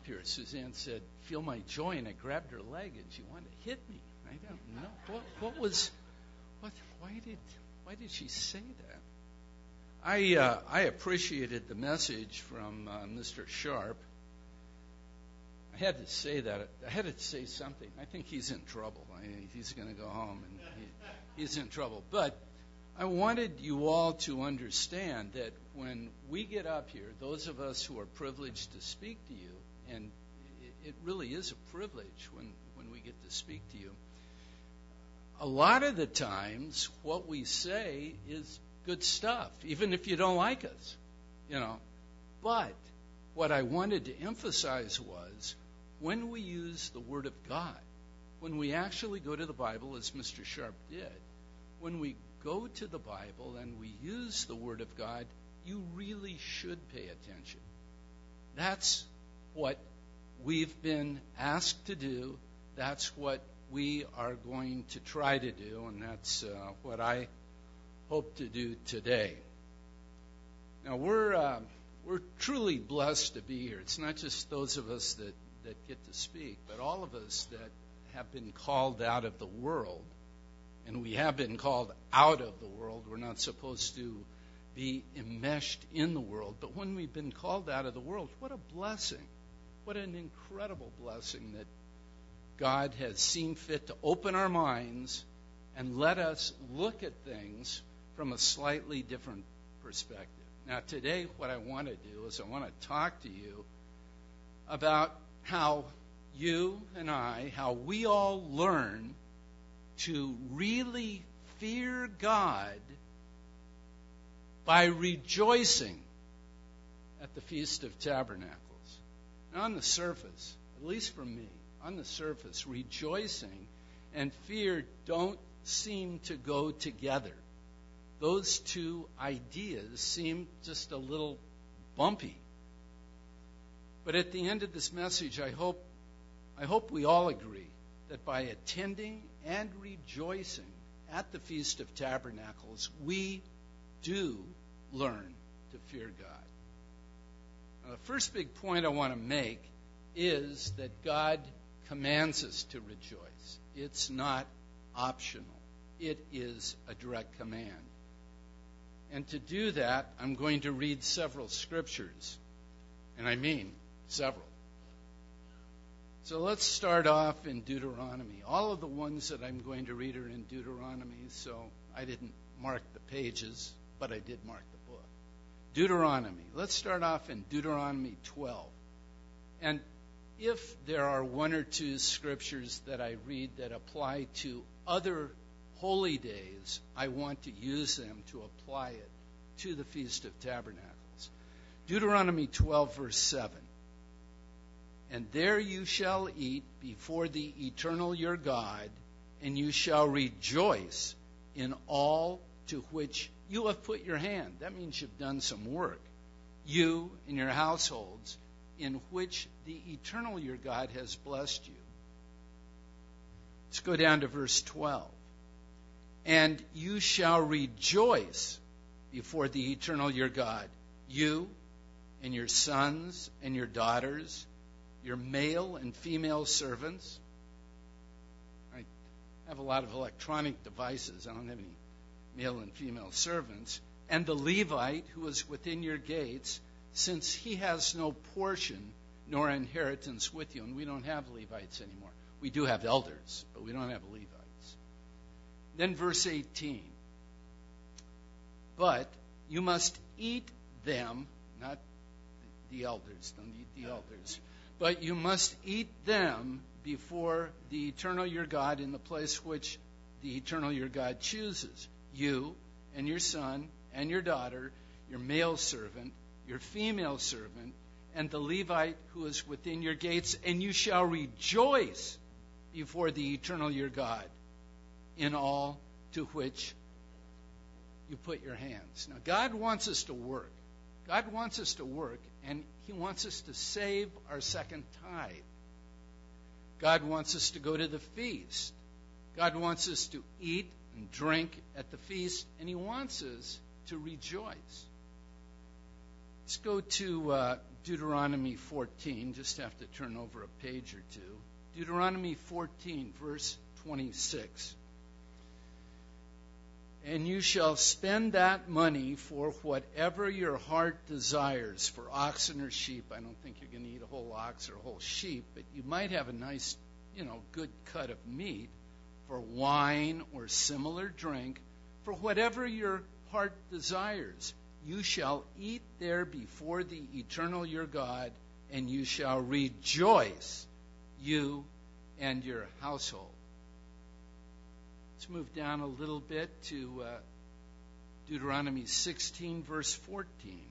up here, Suzanne said, "Feel my joy," and I grabbed her leg, and she wanted to hit me. I don't know why did she say that? I appreciated the message from Mr. Sharp. I had to say that. I had to say something. I think he's in trouble. He's going to go home, and he's in trouble. But I wanted you all to understand that when we get up here, those of us who are privileged to speak to you, and it really is a privilege when we get to speak to you, a lot of the times what we say is good stuff, even if you don't like us, But what I wanted to emphasize was when we use the Word of God, when we actually go to the Bible, as Mr. Sharp did, when we go to the Bible and we use the Word of God, you really should pay attention. That's what we've been asked to do. That's what we are going to try to do, and that's what I hope to do today. Now, we're truly blessed to be here. It's not just those of us that get to speak, but all of us that have been called out of the world. And we have been called out of the world. We're not supposed to be enmeshed in the world. But when we've been called out of the world, what a blessing. What an incredible blessing that God has seen fit to open our minds and let us look at things from a slightly different perspective. Now, today, what I want to do is I want to talk to you about how you and I, how we all learn to really fear God by rejoicing at the Feast of Tabernacles. Now, on the surface, at least for me, on the surface, rejoicing and fear don't seem to go together. Those two ideas seem just a little bumpy. But at the end of this message, I hope we all agree that by attending and rejoicing at the Feast of Tabernacles, we do learn to fear God. Now, the first big point I want to make is that God commands us to rejoice. It's not optional. It is a direct command. And to do that, I'm going to read several scriptures. And I mean several. So let's start off in Deuteronomy. All of the ones that I'm going to read are in Deuteronomy, so I didn't mark the pages, but I did mark the book. Deuteronomy. Let's start off in Deuteronomy 12. And if there are one or two scriptures that I read that apply to other holy days, I want to use them to apply it to the Feast of Tabernacles. Deuteronomy 12, verse 7. And there you shall eat before the eternal your God, and you shall rejoice in all to which you have put your hand. That means you've done some work. You and your households, in which the eternal your God has blessed you. Let's go down to verse 12. And you shall rejoice before the eternal your God, you and your sons and your daughters, your male and female servants. I have a lot of electronic devices. I don't have any male and female servants. And the Levite who is within your gates, since he has no portion nor inheritance with you. And we don't have Levites anymore. We do have elders, but we don't have Levites. Then verse 18. But you must eat them, not the elders, don't eat the elders, but you must eat them before the eternal your God in the place which the eternal your God chooses. You and your son and your daughter, your male servant, your female servant, and the Levite who is within your gates, and you shall rejoice before the eternal your God in all to which you put your hands. Now, God wants us to work. God wants us to work, and He wants us to save our second tithe. God wants us to go to the feast. God wants us to eat and drink at the feast, and He wants us to rejoice. Let's go to Deuteronomy 14. Just have to turn over a page or two. Deuteronomy 14, verse 26. And you shall spend that money for whatever your heart desires, for oxen or sheep. I don't think you're going to eat a whole ox or a whole sheep, but you might have a nice, good cut of meat, for wine or similar drink, for whatever your heart desires. You shall eat there before the eternal your God, and you shall rejoice, you and your household. Let's move down a little bit to Deuteronomy 16, verse 14.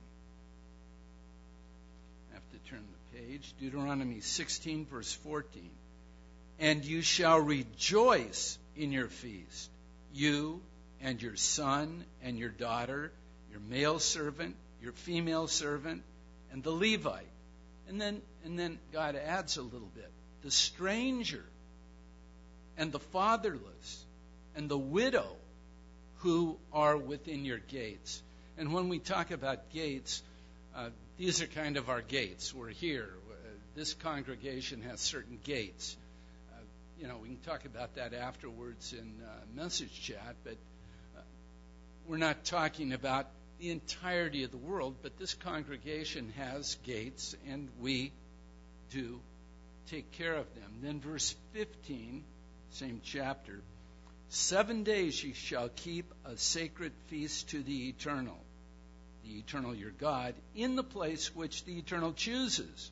I have to turn the page. Deuteronomy 16, verse 14. And you shall rejoice in your feast, you and your son and your daughter, your male servant, your female servant, and the Levite. And then God adds a little bit. The stranger and the fatherless and the widow who are within your gates. And when we talk about gates, these are kind of our gates. We're here. This congregation has certain gates. We can talk about that afterwards in message chat, but we're not talking about the entirety of the world, but this congregation has gates, and we do take care of them. Then verse 15, same chapter, 7 days ye shall keep a sacred feast to the eternal your God, in the place which the Eternal chooses.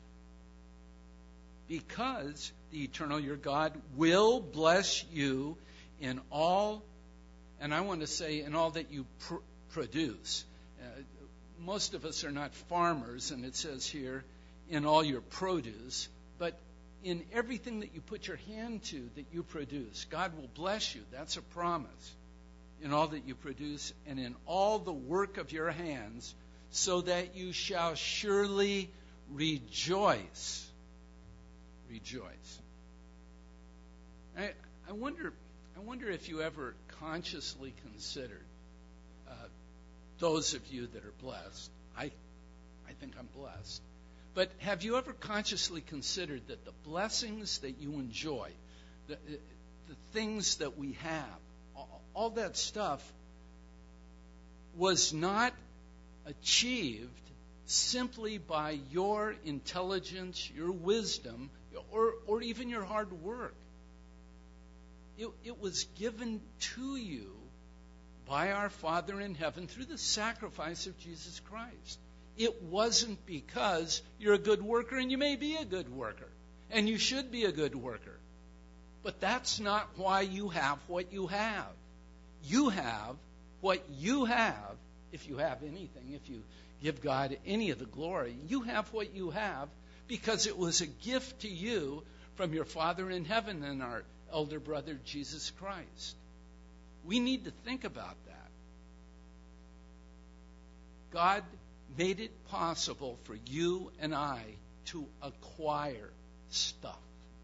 Because the Eternal your God will bless you in all, and I want to say in all that you produce. Most of us are not farmers, and it says here, in all your produce, but in everything that you put your hand to that you produce, God will bless you. That's a promise. In all that you produce and in all the work of your hands, so that you shall surely rejoice. Rejoice. I wonder if you ever consciously considered, those of you that are blessed, I think I'm blessed, but have you ever consciously considered that the blessings that you enjoy, the things that we have, all that stuff was not achieved simply by your intelligence, your wisdom, or even your hard work. It was given to you by our Father in heaven through the sacrifice of Jesus Christ. It wasn't because you're a good worker, and you may be a good worker, and you should be a good worker. But that's not why you have what you have. You have what you have, if you have anything, if you give God any of the glory, you have what you have because it was a gift to you from your Father in heaven and our elder brother, Jesus Christ. We need to think about that. God made it possible for you and I to acquire stuff.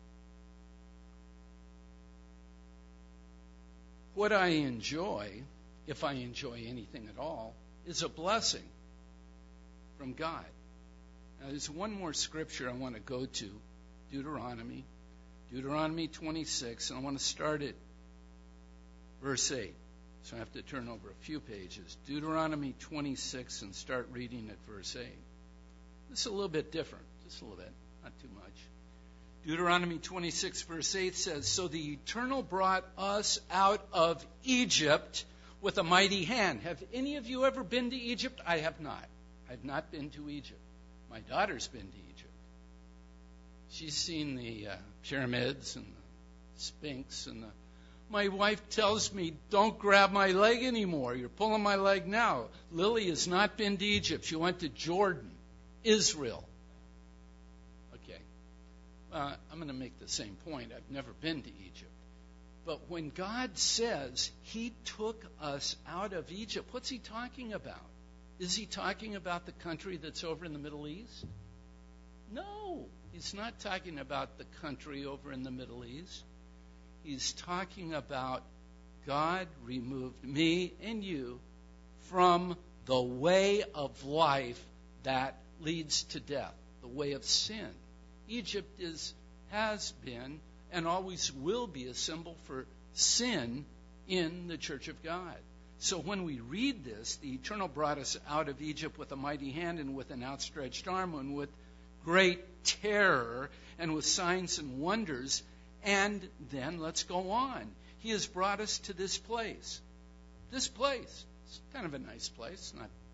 What I enjoy, if I enjoy anything at all, is a blessing from God. Now, there's one more scripture I want to go to, Deuteronomy 26, and I want to start at verse 8. So I have to turn over a few pages. Deuteronomy 26 and start reading at verse 8. This is a little bit different, just a little bit, not too much. Deuteronomy 26 verse 8 says, So the Eternal brought us out of Egypt with a mighty hand. Have any of you ever been to Egypt? I have not. I've not been to Egypt. My daughter's been to Egypt. She's seen the pyramids and the Sphinx and my wife tells me, don't grab my leg anymore. You're pulling my leg now. Lily has not been to Egypt. She went to Jordan, Israel. Okay. I'm going to make the same point. I've never been to Egypt. But when God says he took us out of Egypt, what's he talking about? Is he talking about the country that's over in the Middle East? No, he's not talking about the country over in the Middle East. He's talking about God removed me and you from the way of life that leads to death. the way of sin. Egypt has been and always will be a symbol for sin in the church of God. So when we read this, the Eternal brought us out of Egypt with a mighty hand and with an outstretched arm and with great terror and with signs and wonders. And then let's go on. He has brought us to this place. This place. It's kind of a nice place.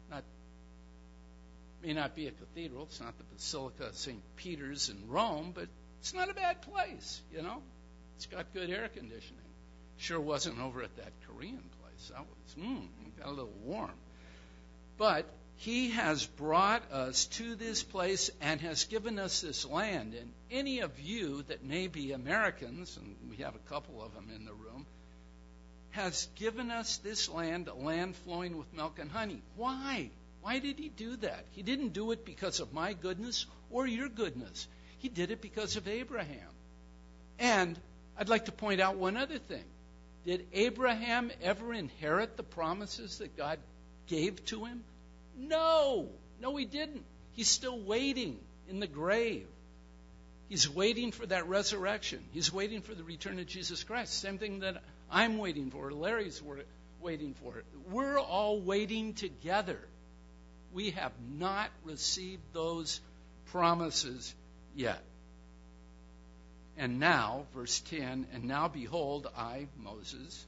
May not be a cathedral. It's not the Basilica of St. Peter's in Rome, but it's not a bad place, you know. It's got good air conditioning. Sure wasn't over at that Korean place. That was, got a little warm. But he has brought us to this place and has given us this land. And any of you that may be Americans, and we have a couple of them in the room, has given us this land, a land flowing with milk and honey. Why? Why did he do that? He didn't do it because of my goodness or your goodness. He did it because of Abraham. And I'd like to point out one other thing. Did Abraham ever inherit the promises that God gave to him? No. No, he didn't. He's still waiting in the grave. He's waiting for that resurrection. He's waiting for the return of Jesus Christ. Same thing that I'm waiting for, Larry's waiting for. We're all waiting together. We have not received those promises yet. And now, verse 10, and now behold, I, Moses,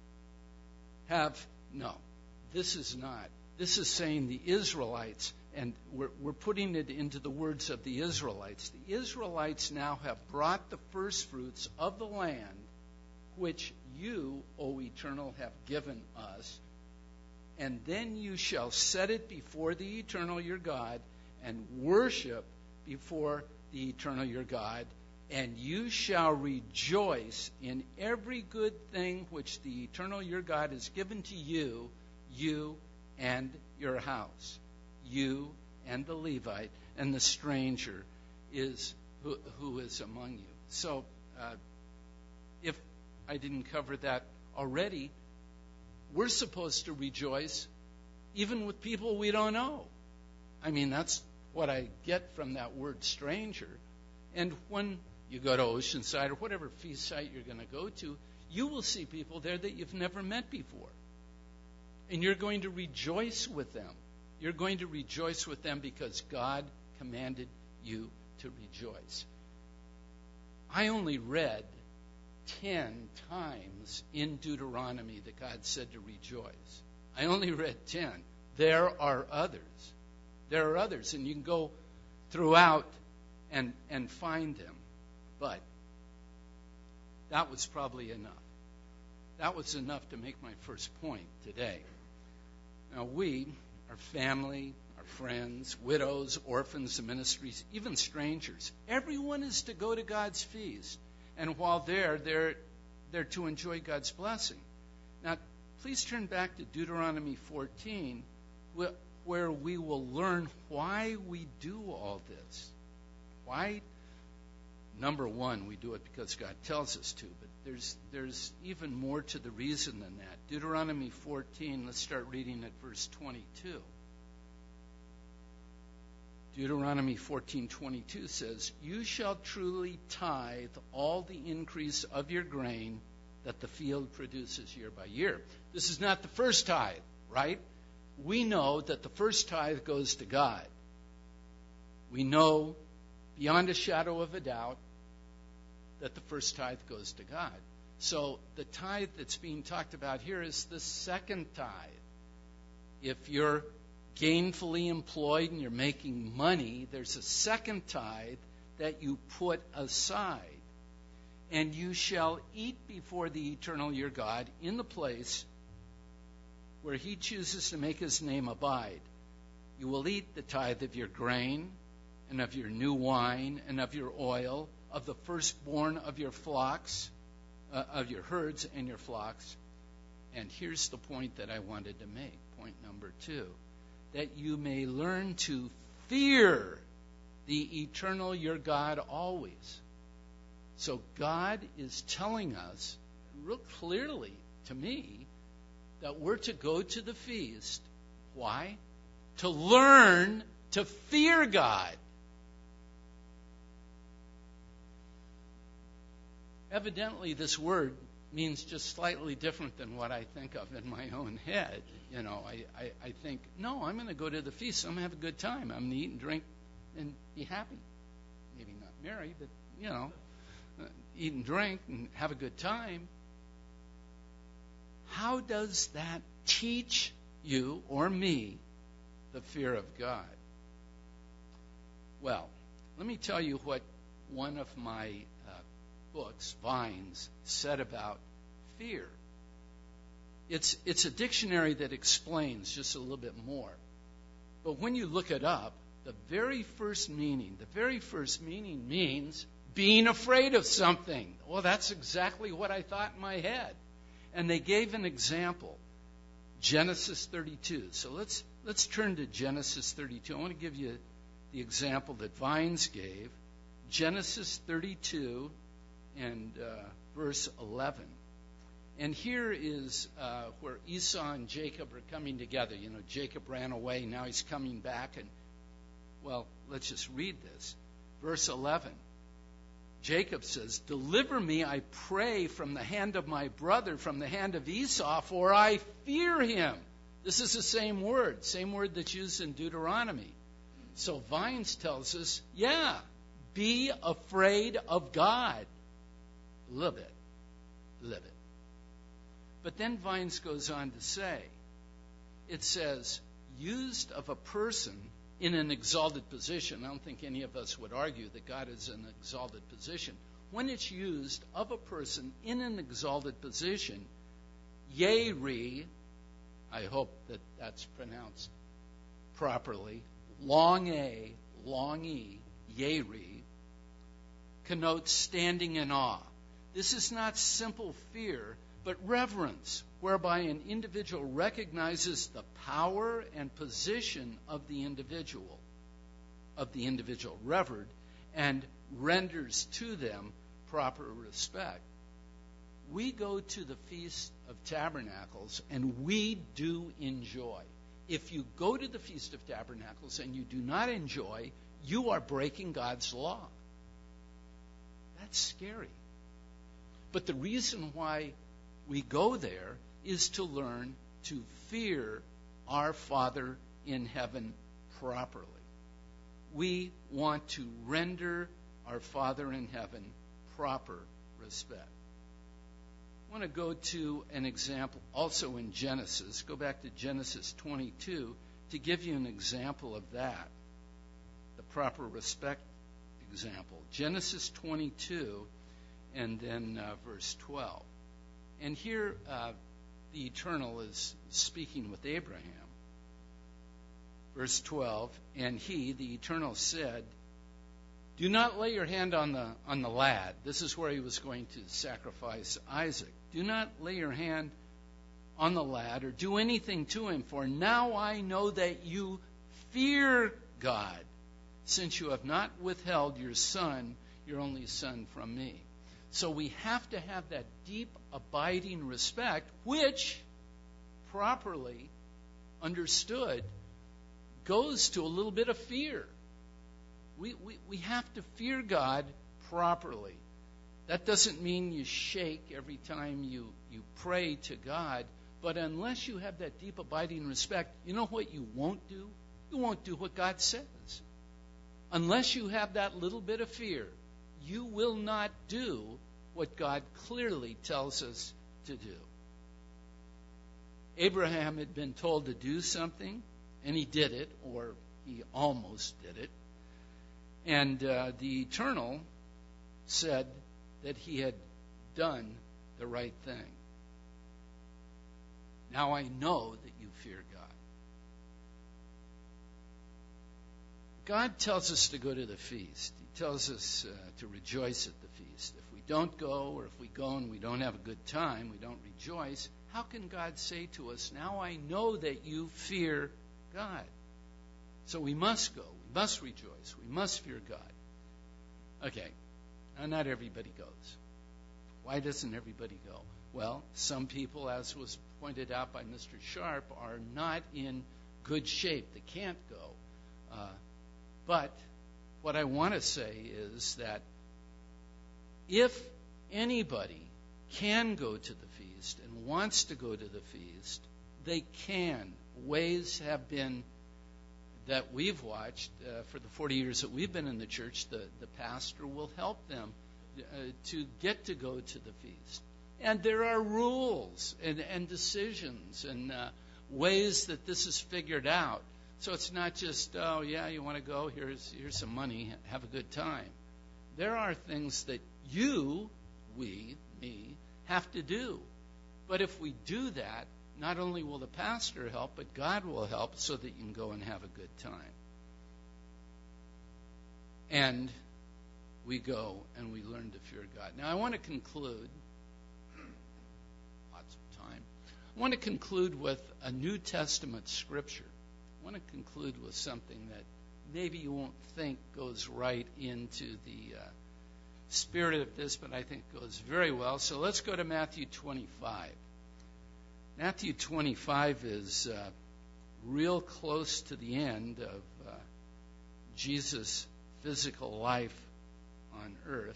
this is not. This is saying the Israelites, and we're putting it into the words of the Israelites. The Israelites now have brought the first fruits of the land, which you, O Eternal, have given us, and then you shall set it before the Eternal your God, and worship before the Eternal your God, and you shall rejoice in every good thing which the Eternal your God has given to you, you and your house, you and the Levite, and the stranger who is among you. So, if I didn't cover that already, we're supposed to rejoice even with people we don't know. I mean, that's what I get from that word stranger. And when you go to Oceanside or whatever feast site you're going to go to, you will see people there that you've never met before. And you're going to rejoice with them. You're going to rejoice with them because God commanded you to rejoice. I only read 10 times in Deuteronomy that God said to rejoice. I only read 10. There are others. There are others, and you can go throughout and find them. But that was probably enough. That was enough to make my first point today. Now we, our family, our friends, widows, orphans, the ministries, even strangers, everyone is to go to God's feast. And while they're to enjoy God's blessing. Now, please turn back to Deuteronomy 14, where we will learn why we do all this. Why? Number one, we do it because God tells us to, but there's even more to the reason than that. Deuteronomy 14, let's start reading at verse 22. Deuteronomy 14:22 says, "You shall truly tithe all the increase of your grain that the field produces year by year." This is not the first tithe, right? We know that the first tithe goes to God. We know beyond a shadow of a doubt that the first tithe goes to God. So the tithe that's being talked about here is the second tithe. If you're gainfully employed and you're making money, there's a second tithe that you put aside. And you shall eat before the Eternal your God in the place where he chooses to make his name abide. You will eat the tithe of your grain and of your new wine and of your oil, of the firstborn of your flocks, of your herds and your flocks. And here's the point that I wanted to make, point number 2. That you may learn to fear the Eternal your God always. So God is telling us real clearly to me that we're to go to the feast. Why? To learn to fear God. evidently this word means just slightly different than what I think of in my own head. I think, no, I'm going to go to the feast. I'm going to have a good time. I'm going to eat and drink and be happy. Maybe not marry, but, eat and drink and have a good time. How does that teach you or me the fear of God? Well, let me tell you what one of my books, Vines, said about fear. It's a dictionary that explains just a little bit more. But when you look it up, the very first meaning means being afraid of something. Well, that's exactly what I thought in my head. And they gave an example, Genesis 32. So let's turn to Genesis 32. I want to give you the example that Vines gave. Genesis 32 and verse 11. And here is where Esau and Jacob are coming together. Jacob ran away. Now he's coming back. And, well, let's just read this. Verse 11. Jacob says, "Deliver me, I pray, from the hand of my brother, from the hand of Esau, for I fear him." This is the same word that's used in Deuteronomy. So Vines tells us, be afraid of God. A little bit. But then Vines goes on to say, it says, used of a person in an exalted position. I don't think any of us would argue that God is in an exalted position. When it's used of a person in an exalted position, Yeri, I hope that that's pronounced properly, long A, long E, Yeri, connotes standing in awe. This is not simple fear, but reverence, whereby an individual recognizes the power and position of the individual revered, and renders to them proper respect. We go to the Feast of Tabernacles, and we do enjoy. If you go to the Feast of Tabernacles and you do not enjoy, you are breaking God's law. That's scary. But the reason why we go there is to learn to fear our Father in heaven properly. We want to render our Father in heaven proper respect. I want to go to an example also in Genesis. Go back to Genesis 22 to give you an example of that, the proper respect example. Genesis 22 and then verse 12. And here the Eternal is speaking with Abraham. Verse 12, and he, the Eternal, said, "Do not lay your hand on the lad." This is where he was going to sacrifice Isaac. "Do not lay your hand on the lad or do anything to him, for now I know that you fear God, since you have not withheld your son, your only son, from me." So we have to have that deep, abiding respect, which, properly understood, goes to a little bit of fear. We have to fear God properly. That doesn't mean you shake every time you pray to God, but unless you have that deep, abiding respect, you know what you won't do? You won't do what God says. Unless you have that little bit of fear, you will not do what God clearly tells us to do. Abraham had been told to do something, and he did it, or he almost did it. And the Eternal said that he had done the right thing. Now I know that you fear God. God tells us to go to the feast. He tells us to rejoice at the feast. If we don't go, or if we go and we don't have a good time, we don't rejoice, how can God say to us, "Now I know that you fear God"? So we must go. We must rejoice. We must fear God. Okay, now not everybody goes. Why doesn't everybody go? Well, some people, as was pointed out by Mr. Sharp, are not in good shape. They can't go. But what I want to say is that if anybody can go to the feast and wants to go to the feast, they can. Ways have been that we've watched for the 40 years that we've been in the church. The pastor will help them to get to go to the feast. And there are rules and decisions and ways that this is figured out. So it's not just, oh, yeah, you want to go, here's some money, have a good time. There are things that me, have to do. But if we do that, not only will the pastor help, but God will help so that you can go and have a good time. And we go and we learn to fear God. Now, I want to conclude, lots of time, I want to conclude with a New Testament scripture. I want to conclude with something that maybe you won't think goes right into the spirit of this, but I think goes very well. So let's go to Matthew 25. Matthew 25 is real close to the end of Jesus' physical life on earth.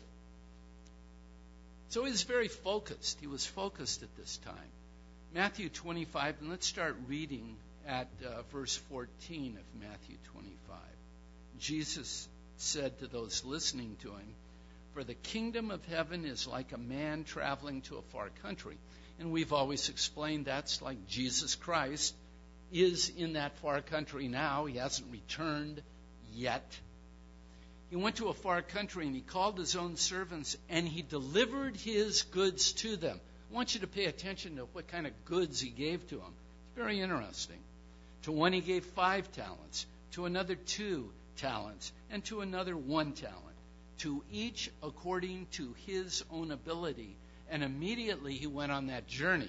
So he's very focused. He was focused at this time. Matthew 25, and let's start reading at verse 14 of Matthew 25. Jesus said to those listening to him, "For the kingdom of heaven is like a man traveling to a far country." And we've always explained that's like Jesus Christ is in that far country now. He hasn't returned yet. He went to a far country and he called his own servants and he delivered his goods to them. I want you to pay attention to what kind of goods he gave to them. It's very interesting. To one he gave 5 talents, to another 2 talents, and to another 1 talent. To each according to his own ability. And immediately he went on that journey.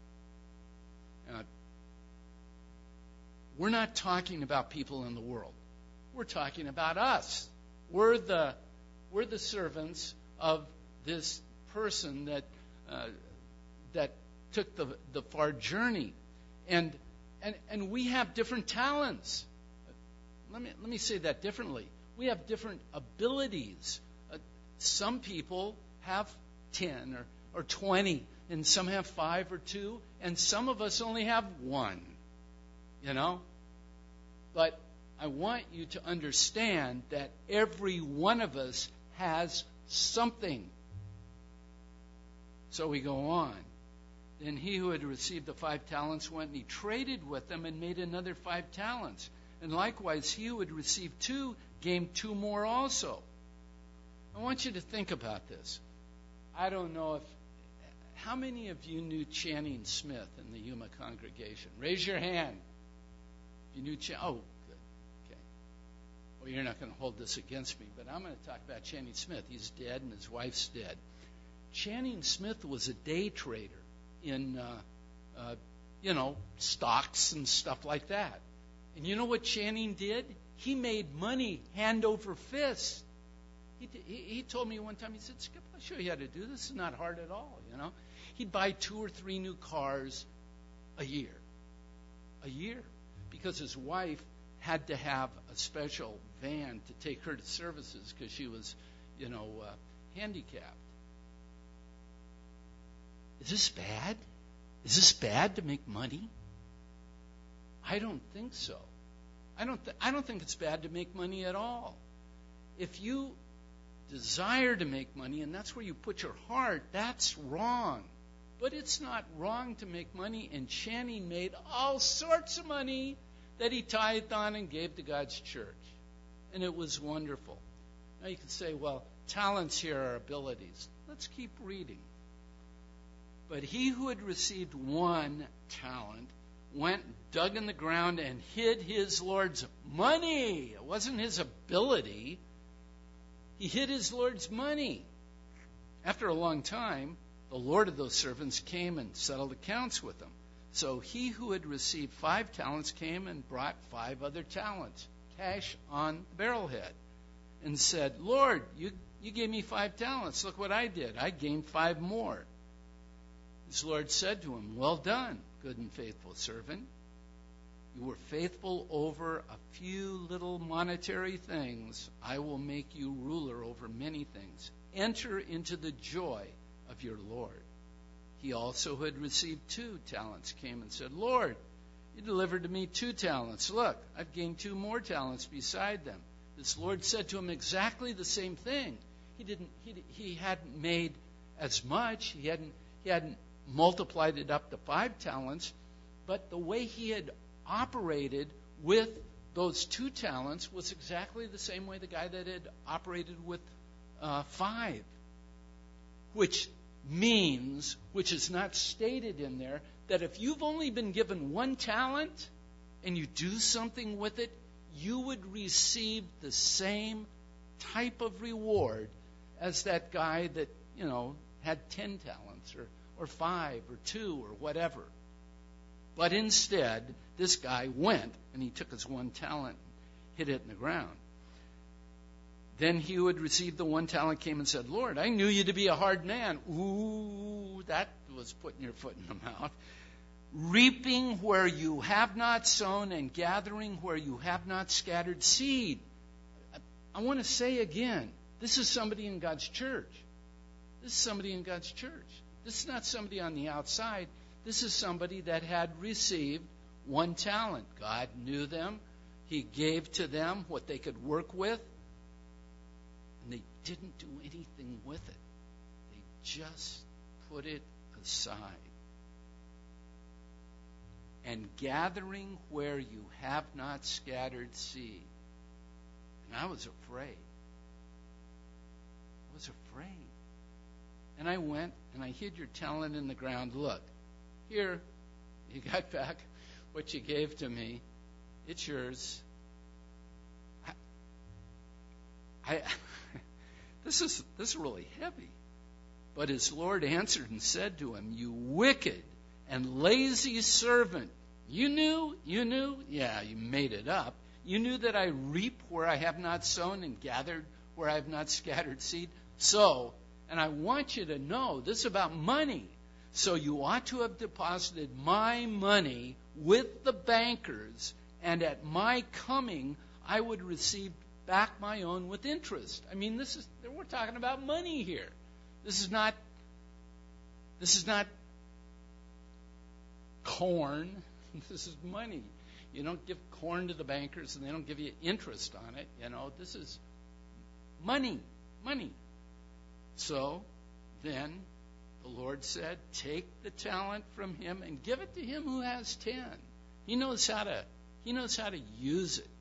We're not talking about people in the world. We're talking about us. We're the servants of this person that took the far journey, and we have different talents. Let me say that differently. We have different abilities. Some people have 10 or 20, and some have 5 or 2, and some of us only have 1. But I want you to understand that every one of us has something. So we go on. Then he who had received the 5 talents went and he traded with them and made another 5 talents. And likewise, he who had received 2 gained 2 more also. I want you to think about this. I don't know how many of you knew Channing Smith in the Yuma congregation? Raise your hand. If you knew oh, good. Okay. Well, you're not going to hold this against me, but I'm going to talk about Channing Smith. He's dead and his wife's dead. Channing Smith was a day trader in, stocks and stuff like that. And you know what Channing did? He made money hand over fist. He told me one time, he said, "Skip, I'll show you how to do this. This is not hard at all, He'd buy 2 or 3 new cars a year, because his wife had to have a special van to take her to services because she was, handicapped. Is this bad? Is this bad to make money? I don't think so. I don't think it's bad to make money at all. If you desire to make money and that's where you put your heart, that's wrong. But it's not wrong to make money, and Channing made all sorts of money that he tithed on and gave to God's church. And it was wonderful. Now you can say, well, talents here are abilities. Let's keep reading. But he who had received 1 talent went, dug in the ground, and hid his Lord's money. It wasn't his ability. He hid his Lord's money. After a long time, the Lord of those servants came and settled accounts with them. So he who had received 5 talents came and brought 5 other talents, cash on the barrelhead, and said, "Lord, you gave me 5 talents. Look what I did. I gained 5 more." His Lord said to him, "Well done, good and faithful servant. You were faithful over a few little monetary things. I will make you ruler over many things. Enter into the joy of your Lord. He also who had received 2 talents came and said, Lord, you delivered to me 2 talents. Look, I've gained 2 more talents beside them. His Lord said to him exactly the same thing. He hadn't made as much. He hadn't multiplied it up to 5 talents. But the way he had operated with those 2 talents was exactly the same way the guy that had operated with 5. Which means, which is not stated in there, that if you've only been given 1 talent and you do something with it, you would receive the same type of reward as that guy that, had 10 talents or 5 or 2 or whatever. But instead, this guy went and he took his 1 talent and hid it in the ground. Then he who had received the 1 talent came and said, Lord, I knew you to be a hard man. Ooh, that was putting your foot in the mouth. Reaping where you have not sown and gathering where you have not scattered seed. I want to say again, this is somebody in God's church. This is somebody in God's church. This is not somebody on the outside. This is somebody that had received 1 talent. God knew them. He gave to them what they could work with. And they didn't do anything with it. They just put it aside. And gathering where you have not scattered seed. And I was afraid. And I went and I hid your talent in the ground. Look, here, you got back what you gave to me. It's yours. This is really heavy. But his Lord answered and said to him, you wicked and lazy servant. You knew? Yeah, you made it up. You knew that I reap where I have not sown and gathered where I have not scattered seed. So, and I want you to know, this is about money. So you ought to have deposited my money with the bankers, and at my coming I would receive back my own with interest. I mean, we're talking about money here. This is not corn. This is money. You don't give corn to the bankers and they don't give you interest on it. This is money. So then the Lord said, take the talent from him and give it to him who has 10. He knows how to use it.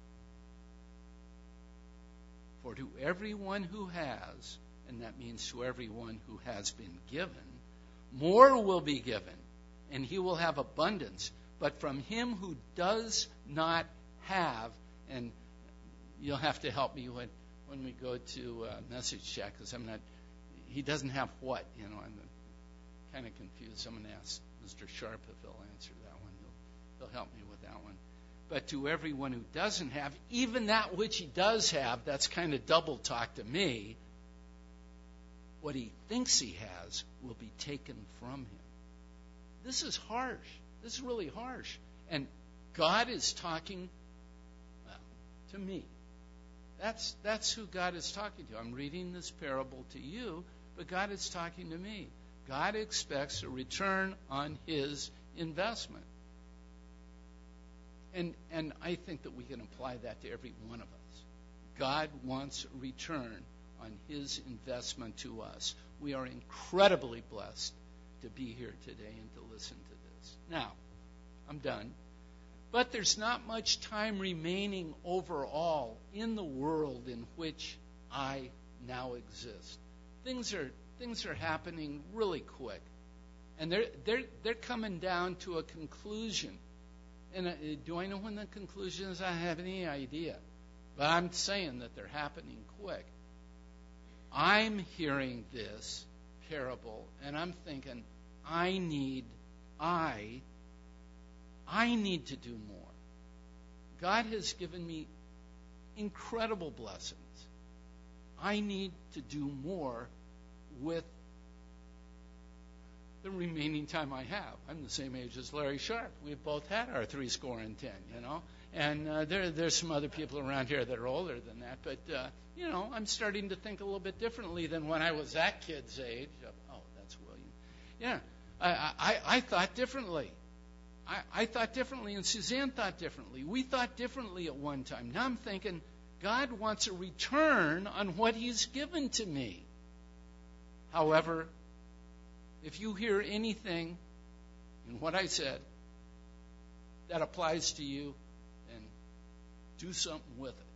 For to everyone who has, and that means to everyone who has been given, more will be given, and he will have abundance. But from him who does not have, and you'll have to help me when we go to message chat, because he doesn't have what, I'm kind of confused. I'm going to ask Mr. Sharp if he'll answer that one. He'll help me with that one. But to everyone who doesn't have, even that which he does have, that's kind of double talk to me, what he thinks he has will be taken from him. This is harsh. This is really harsh. And God is talking, to me. That's who God is talking to. I'm reading this parable to you, but God is talking to me. God expects a return on his investment. And I think that we can apply that to every one of us. God wants a return on his investment to us. We are incredibly blessed to be here today and to listen to this. Now, I'm done. But there's not much time remaining overall in the world in which I now exist. Things are happening really quick. And they're coming down to a conclusion. And do I know when the conclusion is? I don't have any idea. But I'm saying that they're happening quick. I'm hearing this parable, and I'm thinking, I need to do more. God has given me incredible blessings. I need to do more with the remaining time I have. I'm the same age as Larry Sharp. We've both had our 70, And there's some other people around here that are older than that. But I'm starting to think a little bit differently than when I was that kid's age. Oh, that's William. Yeah, I thought differently. I thought differently, and Suzanne thought differently. We thought differently at one time. Now I'm thinking, God wants a return on what He's given to me. However, if you hear anything in what I said that applies to you, then do something with it.